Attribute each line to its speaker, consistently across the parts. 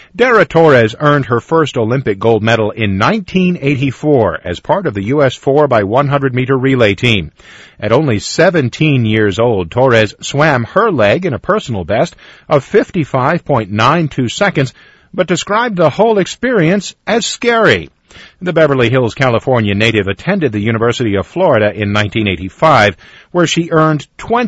Speaker 1: Dara Torres earned her first Olympic gold medal in 1984 as part of the U.S. 4x100-meter relay team. At only 17 years old, Torres swam her leg in a personal best of 55.92 seconds, but described the whole experience as scary. The Beverly Hills, California native attended the University of Florida in 1985, where she earned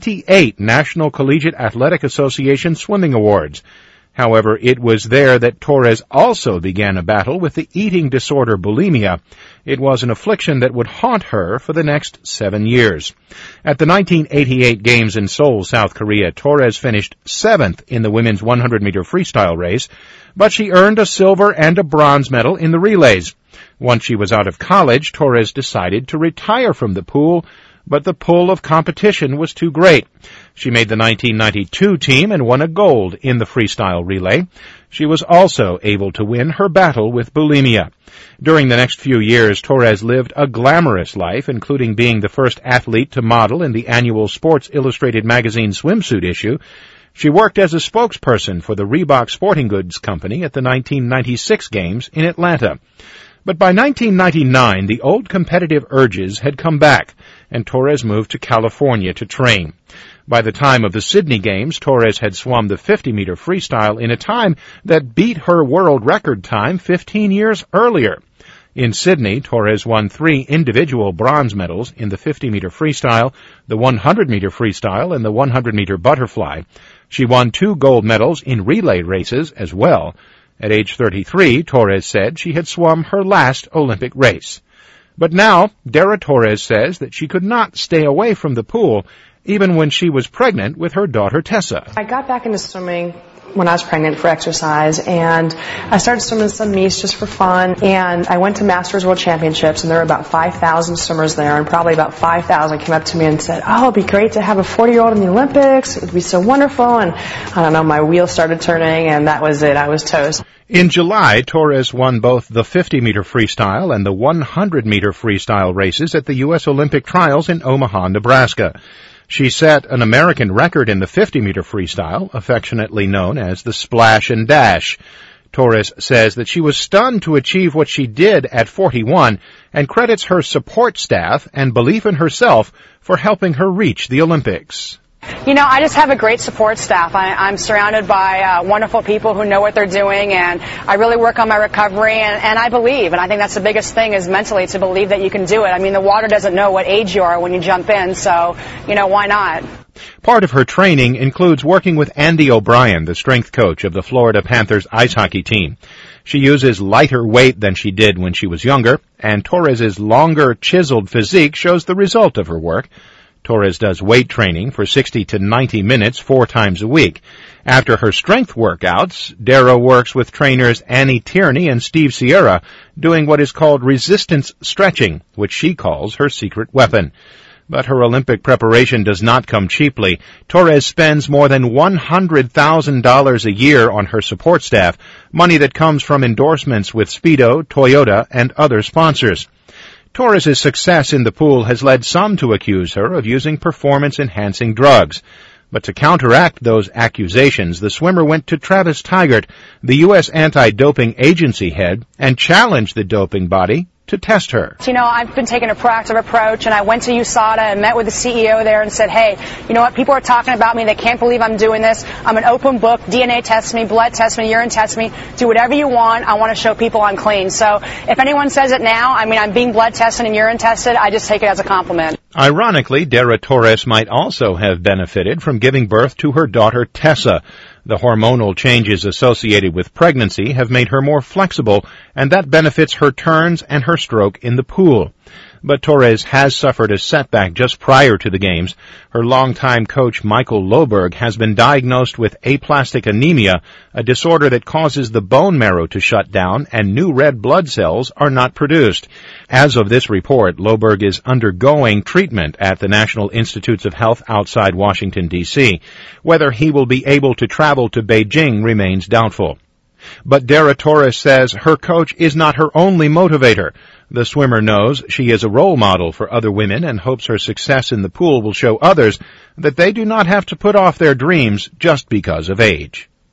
Speaker 1: 28 National Collegiate Athletic Association swimming awards. However, it was there that Torres also began a battle with the eating disorder bulimia. It was an affliction that would haunt her for the next 7 years. At the 1988 Games in Seoul, South Korea, Torres finished 7th in the women's 100-meter freestyle race, but she earned a silver and a bronze medal in the relays. Once she was out of college, Torres decided to retire from the pool, but the pull of competition was too great. She made the 1992 team and won a gold in the freestyle relay. She was also able to win her battle with bulimia. During the next few years, Torres lived a glamorous life, including being the first athlete to model in the annual Sports Illustrated magazine swimsuit issue. She worked as a spokesperson for the Reebok Sporting Goods Company at the 1996 Games in Atlanta. But by 1999, the old competitive urges had come back, and Torres moved to California to train. By the time of the Sydney Games, Torres had swum the 50-meter freestyle in a time that beat her world record time 15 years earlier. In Sydney, Torres won 3 individual bronze medals in the 50-meter freestyle, the 100-meter freestyle, and the 100-meter butterfly. She won 2 gold medals in relay races as well. At age 33, Torres said she had swum her last Olympic race. But now, Dara Torres says that she could not stay away from the pool, even when she was pregnant with her daughter Tessa.
Speaker 2: I got back into swimming when I was pregnant for exercise, and I started swimming some meets just for fun, and I went to Masters World Championships, and there were about 5,000 swimmers there, and probably about 5,000 came up to me and said, "Oh, it'd be great to have a 40-year-old in the Olympics. It would be so wonderful." And I don't know, my wheels started turning, and that was it. I was toast.
Speaker 1: In July, Torres won both the 50-meter freestyle and the 100-meter freestyle races at the U.S. Olympic Trials in Omaha, Nebraska. She set an American record in the 50-meter freestyle, affectionately known as the splash and dash. Torres says that she was stunned to achieve what she did at 41 and credits her support staff and belief in herself for helping her reach the Olympics.
Speaker 3: You know, I just have a great support staff. I'm surrounded by wonderful people who know what they're doing, and I really work on my recovery, and I believe, and I think that's the biggest thing is mentally to believe that you can do it. I mean, the water doesn't know what age you are when you jump in, so, you know, why not?
Speaker 1: Part of her training includes working with Andy O'Brien, the strength coach of the Florida Panthers ice hockey team. She uses lighter weight than she did when she was younger, and Torres's longer, chiseled physique shows the result of her work. Torres does weight training for 60 to 90 minutes 4 times a week. After her strength workouts, Dara works with trainers Annie Tierney and Steve Sierra, doing what is called resistance stretching, which she calls her secret weapon. But her Olympic preparation does not come cheaply. Torres spends more than $100,000 a year on her support staff, money that comes from endorsements with Speedo, Toyota, and other sponsors. Torres's success in the pool has led some to accuse her of using performance-enhancing drugs. But to counteract those accusations, the swimmer went to Travis Tygart, the U.S. anti-doping agency head, and challenged the doping body to test her.
Speaker 3: You know, I've been taking a proactive approach, and I went to USADA and met with the CEO there and said, hey, you know what, people are talking about me, they can't believe I'm doing this. I'm an open book, DNA test me, blood test me, urine test me, do whatever you want. I want to show people I'm clean. So if anyone says it now, I mean, I'm being blood tested and urine tested, I just take it as a compliment.
Speaker 1: Ironically, Dara Torres might also have benefited from giving birth to her daughter Tessa. The hormonal changes associated with pregnancy have made her more flexible, and that benefits her turns and her stroke in the pool. But Torres has suffered a setback just prior to the Games. Her longtime coach, Michael Loberg, has been diagnosed with aplastic anemia, a disorder that causes the bone marrow to shut down and new red blood cells are not produced. As of this report, Loberg is undergoing treatment at the National Institutes of Health outside Washington, D.C. Whether he will be able to travel to Beijing remains doubtful. But Dara Torres says her coach is not her only motivator. The swimmer knows she is a role model for other women and hopes her success in the pool will show others that they do not have to put off their dreams just because of age.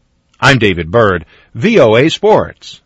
Speaker 1: I'm David Byrd, VOA Sports.